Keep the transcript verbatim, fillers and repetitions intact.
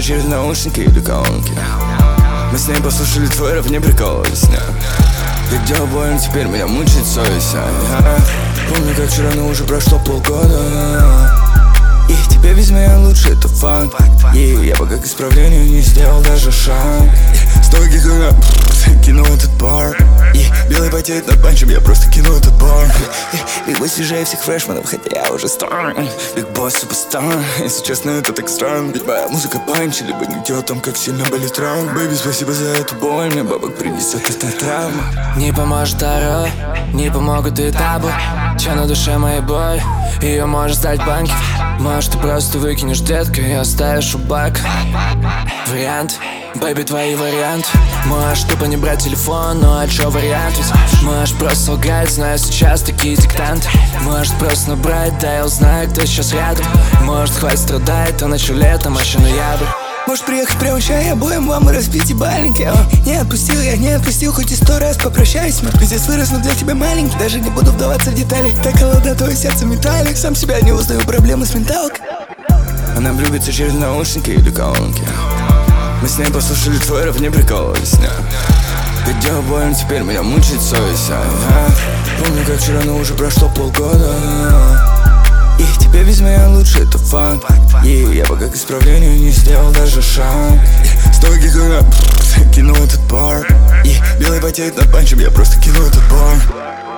через наушники или колонки. Мы с ней послушали твой рэп, не прикалывались, не. Как дело больно, теперь меня мучает совесть, а. Помню, как вчера, но уже прошло полгода. И тебе без меня лучше, это факт. И я пока к исправлению не сделал даже шаг. Стойки, когда кинул этот бар. И белый потеет над панчем, я просто кину этот бар. Биг босс свежее всех фрешманов, хотя я уже стар. Биг босс суперстар, если честно, это так странно. Ведь моя музыка панч, либо не идет там, как сильно болит раунд. Бэйби, спасибо за эту боль, мне бабок принесет эта травма. Не поможет таро, не помогут и табу. Че на душе моей бой, ее может стать банки. Может, ты просто выкинешь, детка, и оставишь у бака. Вариант, бэйби, твои варианты. Можешь тупо не брать телефон, ну а чё вариант? Ведь можешь просто лгать, знаю сейчас такие диктанты. Может просто набрать, да я узнаю, кто сейчас рядом. Может хватит страдать, то начал летом, а еще ноябрь. Можешь приехать прямо сейчас и обоим вам и разбить ебальники. О, не отпустил, я не отпустил, хоть и сто раз попрощаюсь. Мы пиздец вырос, но для тебя маленький. Даже не буду вдаваться в детали. Так холодно, твое сердце металлик. Сам себя не узнаю, проблемы с менталкой. Она влюбится через наушники или колонки. Мы с ней послушали твой рэп, не прикалывались, не. Как дело больно, теперь меня мучает совесть, а. Помню, как вчера, но уже прошло полгода. И тебе без меня лучше, это факт. И я пока к исправлению не сделал даже шаг. Стойки, когда кинул этот бар. И белый потеет над панчем, я просто кину этот бар.